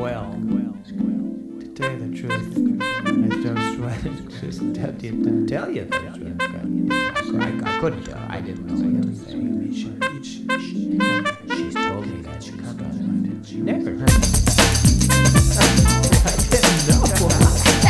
Well, to tell you the truth, I didn't tell you the truth. I couldn't tell. I didn't know anything. She's told me that she's gone. She never. I didn't know.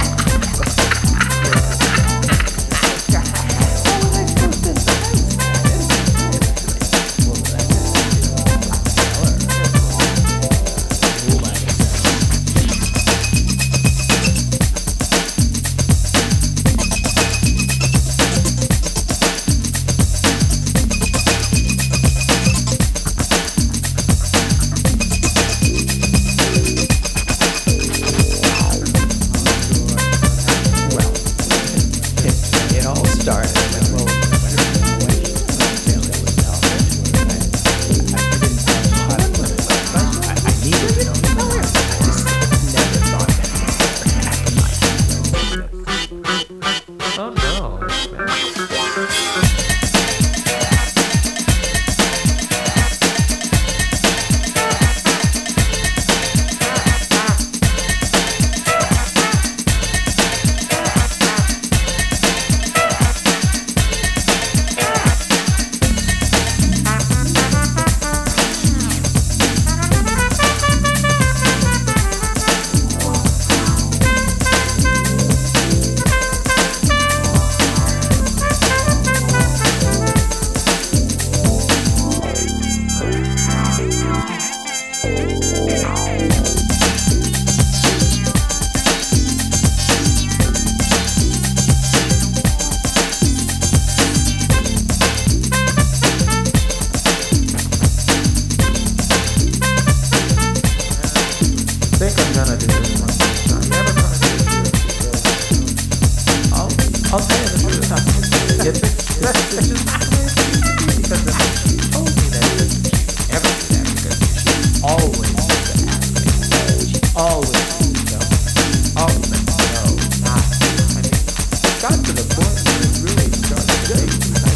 I'll tell you the truth. It's just because she told me that she never did that because she always used to ask me. She always used to know. Always no, not. I mean, it got to the point where it really started getting.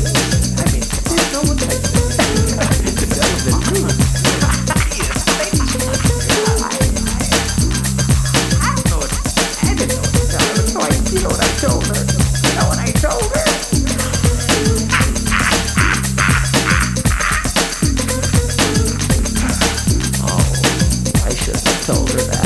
I mean, I didn't know what that was. To tell you the truth. You know what I told her? You know what I told her? Oh, I should have told her that.